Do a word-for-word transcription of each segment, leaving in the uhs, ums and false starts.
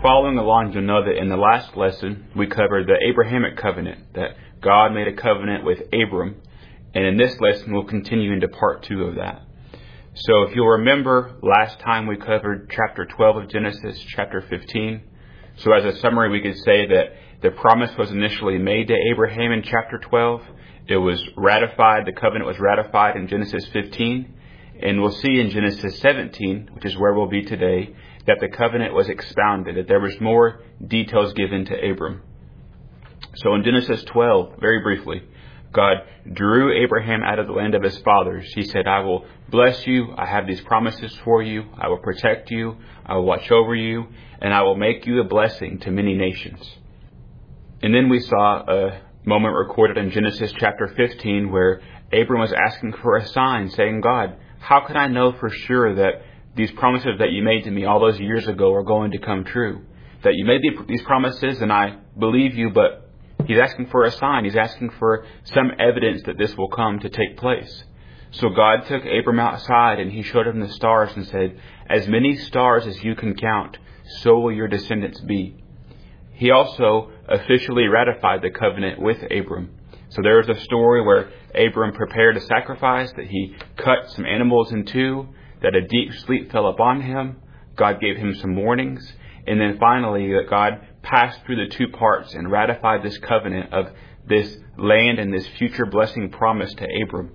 following along, you'll know that in the last lesson, we covered the Abrahamic covenant, that God made a covenant with Abram. And in this lesson, we'll continue into part two of that. So if you'll remember, last time we covered chapter twelve of Genesis, chapter fifteen. So as a summary, we could say that the promise was initially made to Abraham in chapter twelve. It was ratified, the covenant was ratified in Genesis fifteen. And we'll see in Genesis seventeen, which is where we'll be today, that the covenant was expounded, that there was more details given to Abram. So in Genesis twelve, very briefly, God drew Abraham out of the land of his fathers. He said, I will bless you. I have these promises for you. I will protect you. I will watch over you. And I will make you a blessing to many nations. And then we saw a moment recorded in Genesis chapter fifteen where Abram was asking for a sign, saying, God, how can I know for sure that these promises that you made to me all those years ago are going to come true? That you made these promises and I believe you, but he's asking for a sign. He's asking for some evidence that this will come to take place. So God took Abram outside and he showed him the stars and said, as many stars as you can count, so will your descendants be. He also officially ratified the covenant with Abram. So there was a story where Abram prepared a sacrifice, that he cut some animals in two, that a deep sleep fell upon him. God gave him some warnings. And then finally, that God passed through the two parts and ratified this covenant of this land and this future blessing promised to Abram.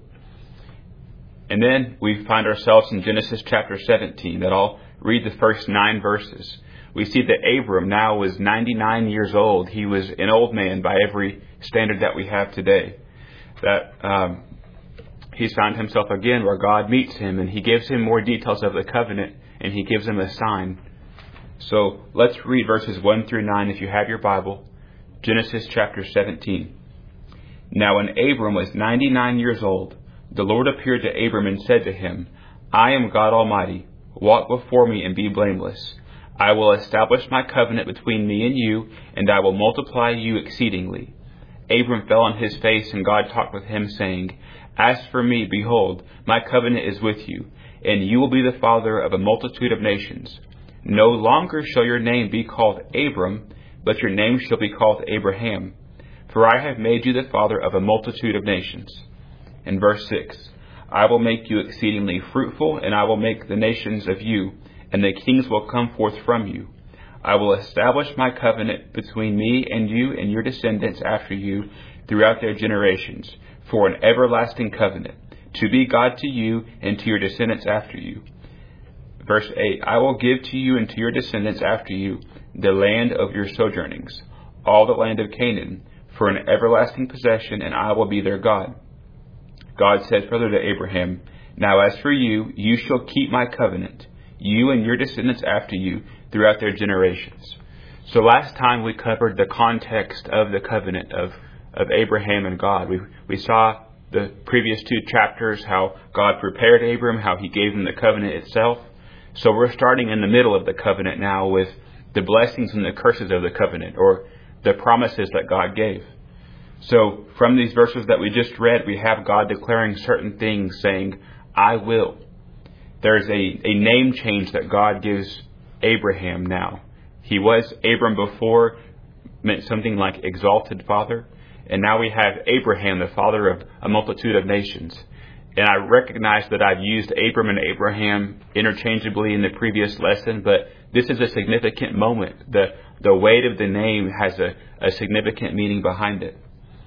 And then we find ourselves in Genesis chapter seventeen, that I'll read the first nine verses. We see that Abram now was ninety-nine years old. He was an old man by every standard that we have today. That um, he's found himself again where God meets him and he gives him more details of the covenant and he gives him a sign. So let's read verses one through nine if you have your Bible. Genesis chapter seventeen. Now when Abram was ninety-nine years old, the Lord appeared to Abram and said to him, I am God Almighty. Walk before me and be blameless. I will establish my covenant between me and you, and I will multiply you exceedingly. Abram fell on his face, and God talked with him, saying, As for me, behold, my covenant is with you, and you will be the father of a multitude of nations. No longer shall your name be called Abram, but your name shall be called Abraham, for I have made you the father of a multitude of nations. In verse six, I will make you exceedingly fruitful, and I will make the nations of you, and the kings will come forth from you. I will establish my covenant between me and you and your descendants after you throughout their generations, for an everlasting covenant, to be God to you and to your descendants after you. Verse eight, I will give to you and to your descendants after you the land of your sojournings, all the land of Canaan, for an everlasting possession, and I will be their God. God said further to Abraham, Now as for you, you shall keep my covenant, you and your descendants after you, throughout their generations. So last time we covered the context of the covenant of, of Abraham and God. We, we saw the previous two chapters, how God prepared Abram, how he gave him the covenant itself. So we're starting in the middle of the covenant now with the blessings and the curses of the covenant, or the promises that God gave. So from these verses that we just read, we have God declaring certain things, saying, I will. There's a, a name change that God gives Abraham now. He was Abram before, meant something like exalted father. And now we have Abraham, the father of a multitude of nations. And I recognize that I've used Abram and Abraham interchangeably in the previous lesson, but this is a significant moment. The, the weight of the name has a, a significant meaning behind it.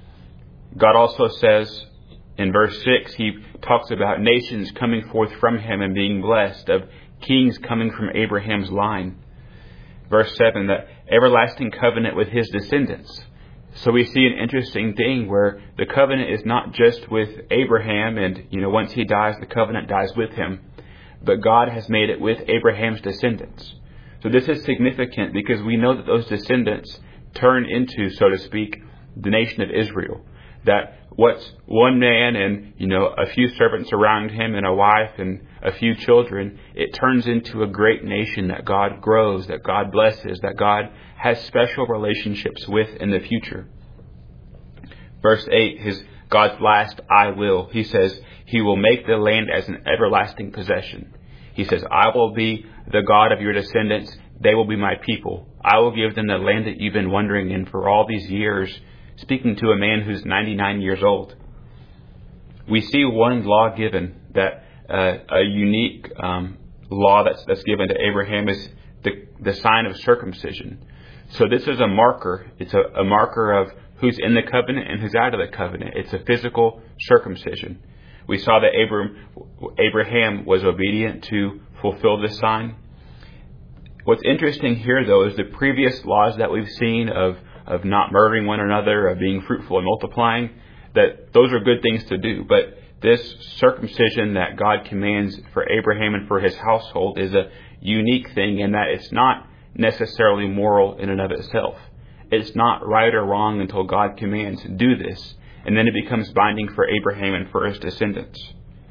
God also says in verse six, he talks about nations coming forth from him and being blessed, of kings coming from Abraham's line. Verse seven, the everlasting covenant with his descendants. So we see an interesting thing where the covenant is not just with Abraham and, you know, once he dies, the covenant dies with him. But God has made it with Abraham's descendants. So this is significant because we know that those descendants turn into, so to speak, the nation of Israel. That what's one man and, you know, a few servants around him and a wife and a few children, it turns into a great nation that God grows, that God blesses, that God has special relationships with in the future. Verse eight, his God's last I will. He says, he will make the land as an everlasting possession. He says, I will be the God of your descendants. They will be my people. I will give them the land that you've been wandering in for all these years, speaking to a man who's ninety-nine years old. We see one law given, that uh, a unique um, law that's, that's given to Abraham is the, the sign of circumcision. So this is a marker. It's a, a marker of who's in the covenant and who's out of the covenant. It's a physical circumcision. We saw that Abraham, Abraham was obedient to fulfill this sign. What's interesting here, though, is the previous laws that we've seen of, of not murdering one another, of being fruitful and multiplying, that those are good things to do. But this circumcision that God commands for Abraham and for his household is a unique thing in that it's not necessarily moral in and of itself. It's not right or wrong until God commands, do this, and then it becomes binding for Abraham and for his descendants.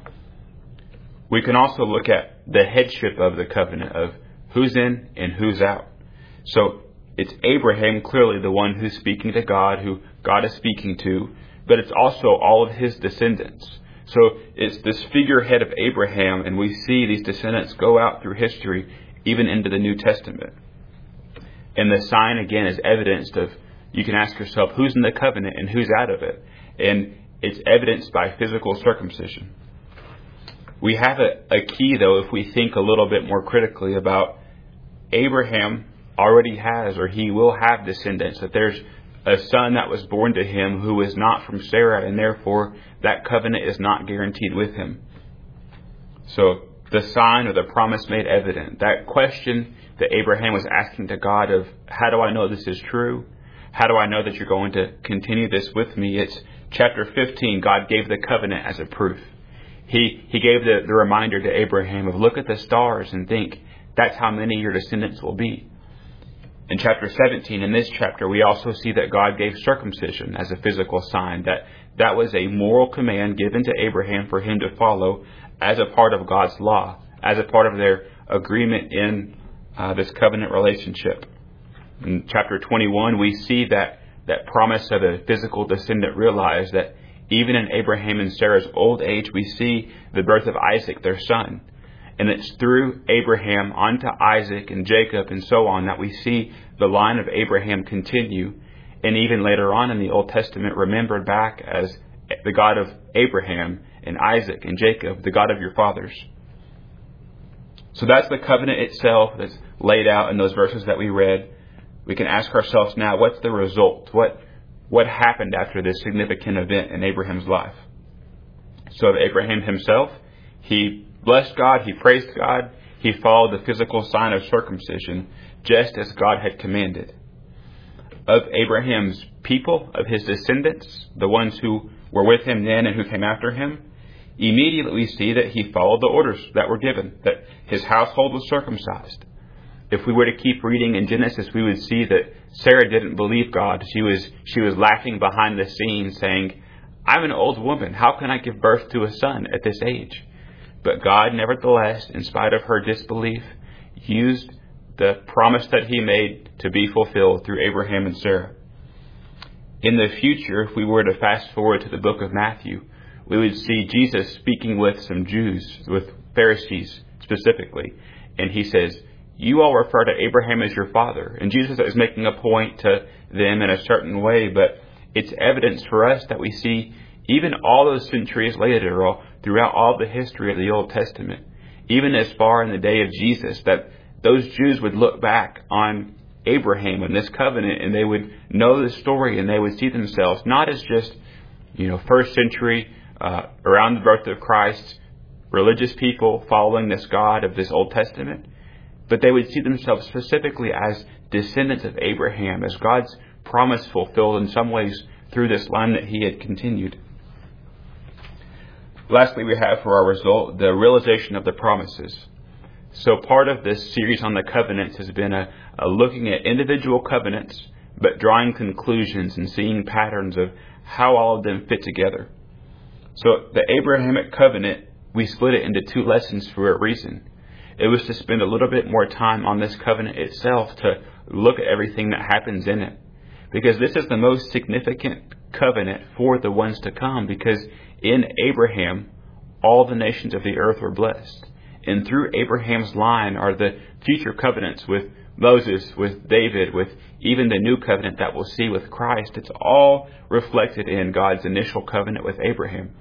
We can also look at the headship of the covenant, of who's in and who's out. So it's Abraham, clearly the one who's speaking to God, who God is speaking to, but it's also all of his descendants. So it's this figurehead of Abraham, and we see these descendants go out through history, even into the New Testament. And the sign, again, is evidenced of, you can ask yourself, who's in the covenant and who's out of it? And it's evidenced by physical circumcision. We have a, a key, though, if we think a little bit more critically about Abraham already has, or he will have descendants, that there's a son that was born to him who is not from Sarah, and therefore that covenant is not guaranteed with him. So the sign or the promise made evident, that question that Abraham was asking to God of, how do I know this is true? How do I know that you're going to continue this with me? It's chapter fifteen, God gave the covenant as a proof. He he gave the, the reminder to Abraham of, look at the stars and think, that's how many your descendants will be. In chapter seventeen, in this chapter, we also see that God gave circumcision as a physical sign, that that was a moral command given to Abraham for him to follow as a part of God's law, as a part of their agreement in uh, this covenant relationship. In chapter twenty-one, we see that, that promise of a physical descendant realized, that even in Abraham and Sarah's old age, we see the birth of Isaac, their son. And it's through Abraham onto Isaac and Jacob and so on that we see the line of Abraham continue. And even later on in the Old Testament, remembered back as the God of Abraham and Isaac and Jacob, the God of your fathers. So that's the covenant itself that's laid out in those verses that we read. We can ask ourselves now, what's the result? What, what happened after this significant event in Abraham's life? So of Abraham himself, he blessed God, he praised God, he followed the physical sign of circumcision, just as God had commanded. Of Abraham's people, of his descendants, the ones who were with him then and who came after him, immediately we see that he followed the orders that were given, that his household was circumcised. If we were to keep reading in Genesis, we would see that Sarah didn't believe God. She was, she was laughing behind the scenes, saying, I'm an old woman. How can I give birth to a son at this age? But God, nevertheless, in spite of her disbelief, used the promise that he made to be fulfilled through Abraham and Sarah. In the future, if we were to fast forward to the book of Matthew, we would see Jesus speaking with some Jews, with Pharisees specifically. And he says, you all refer to Abraham as your father. And Jesus is making a point to them in a certain way, but it's evidence for us that we see even all those centuries later, or throughout all the history of the Old Testament, even as far in the day of Jesus, that those Jews would look back on Abraham and this covenant, and they would know the story, and they would see themselves not as just, you know, first century, uh, around the birth of Christ, religious people following this God of this Old Testament, but they would see themselves specifically as descendants of Abraham, as God's promise fulfilled in some ways through this line that he had continued. Lastly, we have for our result the realization of the promises. So part of this series on the covenants has been a, a looking at individual covenants, but drawing conclusions and seeing patterns of how all of them fit together. So the Abrahamic covenant, we split it into two lessons for a reason. It was to spend a little bit more time on this covenant itself, to look at everything that happens in it. Because this is the most significant covenant for the ones to come, because in Abraham, all the nations of the earth were blessed. And through Abraham's line are the future covenants with Moses, with David, with even the new covenant that we'll see with Christ. It's all reflected in God's initial covenant with Abraham.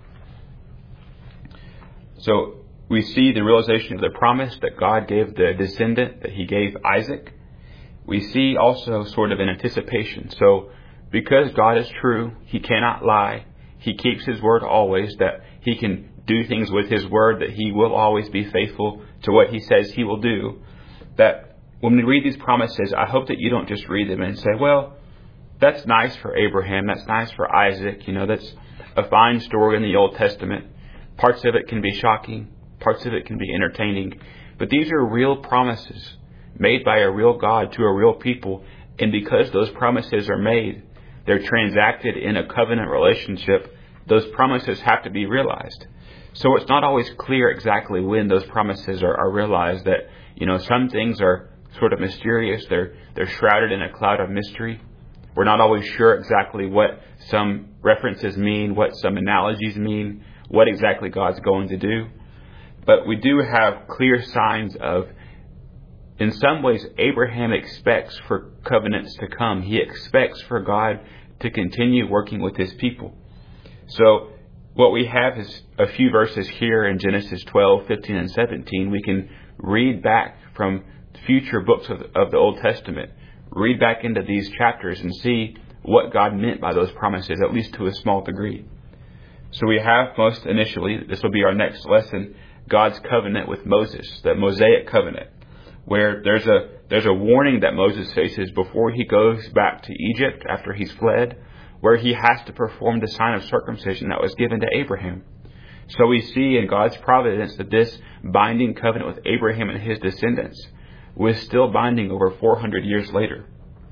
So we see the realization of the promise that God gave the descendant, that he gave Isaac. We see also sort of an anticipation. So because God is true, he cannot lie. He keeps his word always, that he can do things with his word, that he will always be faithful to what he says he will do. That when we read these promises, I hope that you don't just read them and say, well, that's nice for Abraham, that's nice for Isaac, you know, that's a fine story in the Old Testament. Parts of it can be shocking, parts of it can be entertaining, but these are real promises made by a real God to a real people, and because those promises are made, they're transacted in a covenant relationship, those promises have to be realized. So it's not always clear exactly when those promises are, are realized. That, you know, some things are sort of mysterious. They're they're shrouded in a cloud of mystery. We're not always sure exactly what some references mean, what some analogies mean, what exactly God's going to do. But we do have clear signs of, in some ways, Abraham expects for covenants to come. He expects for God to continue working with his people. So what we have is a few verses here in Genesis twelve, fifteen, and seventeen. We can read back from future books of, of the Old Testament, read back into these chapters and see what God meant by those promises, at least to a small degree. So we have most initially, this will be our next lesson, God's covenant with Moses, the Mosaic covenant, where there's a there's a warning that Moses faces before he goes back to Egypt after he's fled, where he has to perform the sign of circumcision that was given to Abraham. So we see in God's providence that this binding covenant with Abraham and his descendants was still binding over four hundred years later.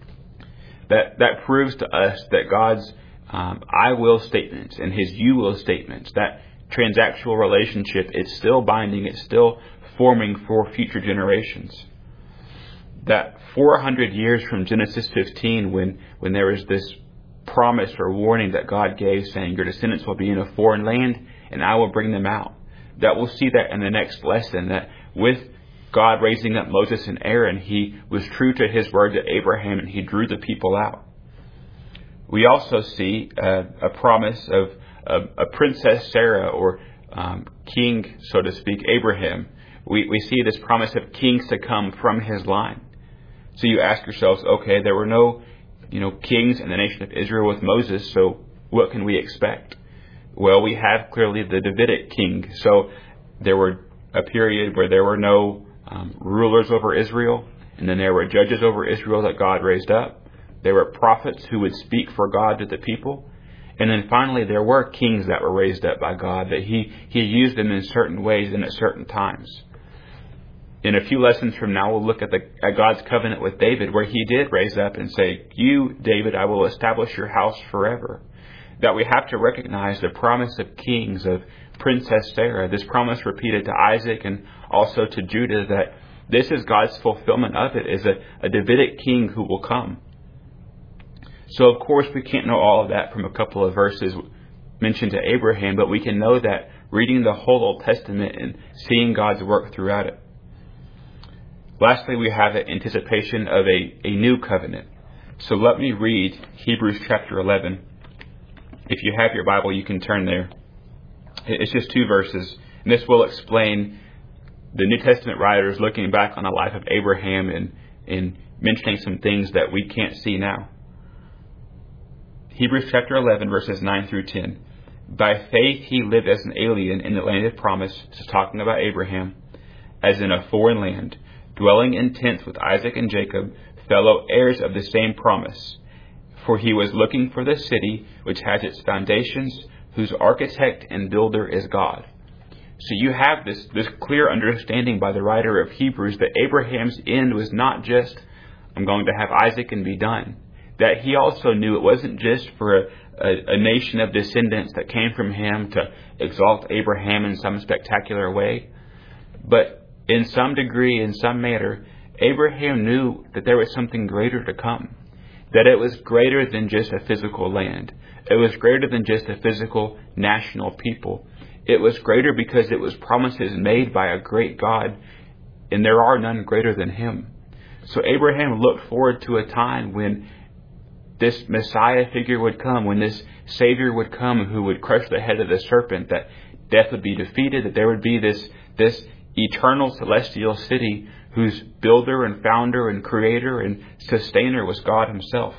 That that proves to us that God's um, I will statements and his you will statements, that transactional relationship, is still binding, it's still forming for future generations. That four hundred years from Genesis fifteen, when, when there was this promise or warning that God gave saying, your descendants will be in a foreign land and I will bring them out. That we'll see that in the next lesson, that with God raising up Moses and Aaron, he was true to his word to Abraham and he drew the people out. We also see uh, a promise of a, a princess Sarah, or um, king, so to speak, Abraham. We, we see this promise of kings to come from his line. So you ask yourselves, okay, there were no you know, kings in the nation of Israel with Moses, so what can we expect? Well, we have clearly the Davidic king. So there were a period where there were no um, rulers over Israel, and then there were judges over Israel that God raised up. There were prophets who would speak for God to the people. And then finally, there were kings that were raised up by God, that he, he used them in certain ways and at certain times. In a few lessons from now, we'll look at, the, at God's covenant with David, where he did raise up and say, you, David, I will establish your house forever. That we have to recognize the promise of kings, of Princess Sarah, this promise repeated to Isaac and also to Judah, that this is God's fulfillment of it, is a, a Davidic king who will come. So, of course, we can't know all of that from a couple of verses mentioned to Abraham, but we can know that reading the whole Old Testament and seeing God's work throughout it. Lastly, we have an anticipation of a, a new covenant. So let me read Hebrews chapter eleven. If you have your Bible, you can turn there. It's just two verses, and this will explain the New Testament writers looking back on the life of Abraham and, and mentioning some things that we can't see now. Hebrews chapter eleven, verses nine through ten. By faith he lived as an alien in the land of promise, this is talking about Abraham, as in a foreign land, dwelling in tents with Isaac and Jacob, fellow heirs of the same promise. For he was looking for the city which has its foundations, whose architect and builder is God. So you have this, this clear understanding by the writer of Hebrews that Abraham's end was not just, I'm going to have Isaac and be done. That he also knew it wasn't just for a, a, a nation of descendants that came from him to exalt Abraham in some spectacular way. But in some degree, in some manner, Abraham knew that there was something greater to come. That it was greater than just a physical land. It was greater than just a physical national people. It was greater because it was promises made by a great God, and there are none greater than Him. So Abraham looked forward to a time when this Messiah figure would come, when this Savior would come who would crush the head of the serpent, that death would be defeated, that there would be this, this eternal celestial city whose builder and founder and creator and sustainer was God Himself.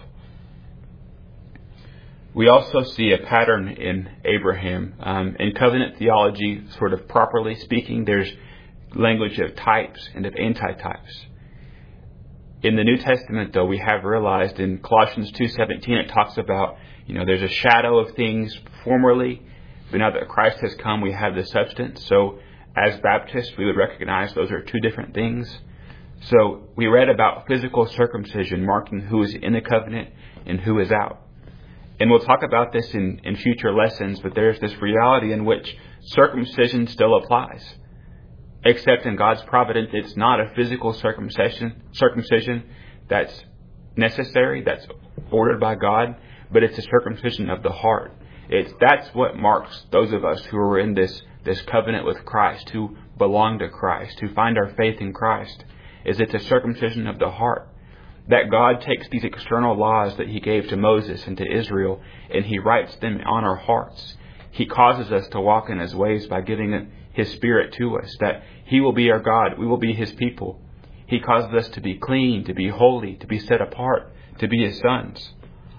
We also see a pattern in Abraham. Um, in covenant theology, sort of properly speaking, there's language of types and of antitypes. In the New Testament, though, we have realized in Colossians two seventeen, it talks about, you know, there's a shadow of things formerly, but now that Christ has come, we have the substance. So as Baptists, we would recognize those are two different things. So we read about physical circumcision marking who is in the covenant and who is out. And we'll talk about this in, in future lessons, but there's this reality in which circumcision still applies. Except in God's providence, it's not a physical circumcision, circumcision that's necessary, that's ordered by God, but it's a circumcision of the heart. It's that's what marks those of us who are in this, this covenant with Christ, who belong to Christ, who find our faith in Christ, is it's a circumcision of the heart. That God takes these external laws that He gave to Moses and to Israel, and He writes them on our hearts. He causes us to walk in His ways by giving His Spirit to us, that He will be our God, we will be His people. He causes us to be clean, to be holy, to be set apart, to be His sons.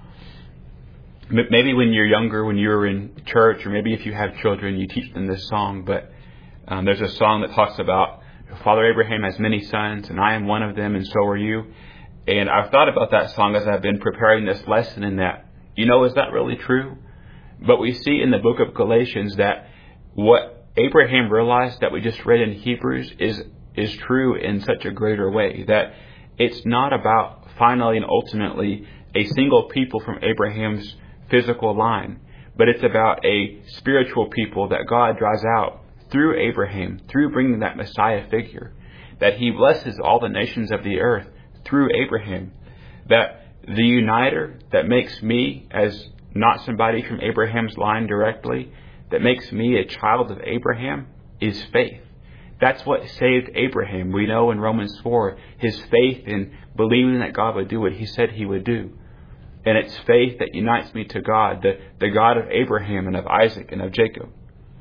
Maybe when you're younger, when you're in church, or maybe if you have children, you teach them this song, but um, there's a song that talks about Father Abraham has many sons, and I am one of them, and so are you. And I've thought about that song as I've been preparing this lesson, in that, you know, is that really true? But we see in the book of Galatians that what Abraham realized that we just read in Hebrews is is true in such a greater way, that it's not about finally and ultimately a single people from Abraham's physical line, but it's about a spiritual people that God draws out through Abraham, through bringing that Messiah figure, that He blesses all the nations of the earth through Abraham, that the uniter that makes me as not somebody from Abraham's line directly, that makes me a child of Abraham, is faith. That's what saved Abraham. We know in Romans four, his faith in believing that God would do what He said He would do. And it's faith that unites me to God, the, the God of Abraham and of Isaac and of Jacob.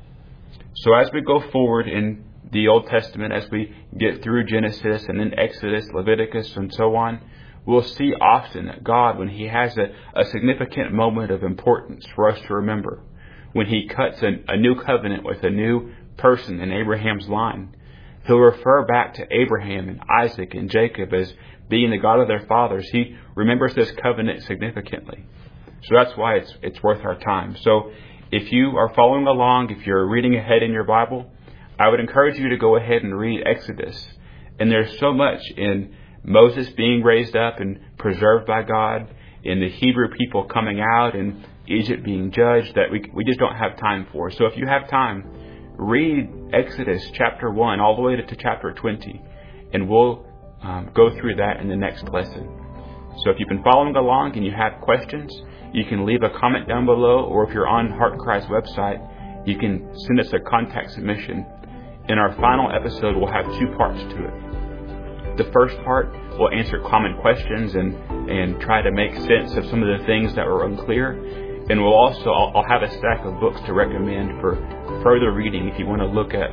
So as we go forward in the Old Testament, as we get through Genesis and then Exodus, Leviticus, and so on, we'll see often that God, when He has a, a significant moment of importance for us to remember, when He cuts a, a new covenant with a new person in Abraham's line, He'll refer back to Abraham and Isaac and Jacob as being the God of their fathers. He remembers this covenant significantly. So that's why it's it's worth our time. So if you are following along, if you're reading ahead in your Bible, I would encourage you to go ahead and read Exodus. And there's so much in Moses being raised up and preserved by God, in the Hebrew people coming out, and Egypt being judged, that we we just don't have time for. So if you have time, read Exodus chapter one all the way to, to chapter twenty, and we'll um, go through that in the next lesson. So if you've been following along and you have questions, you can leave a comment down below, or if you're on Heart Cry's website, you can send us a contact submission. In our final episode, we'll have two parts to it. The first part will answer common questions and, and try to make sense of some of the things that were unclear. And we'll also, I'll, I'll have a stack of books to recommend for further reading if you want to look at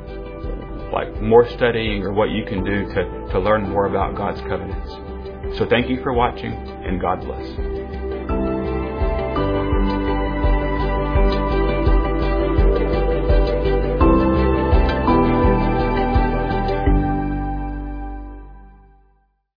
like more studying or what you can do to, to learn more about God's covenants. So thank you for watching, and God bless.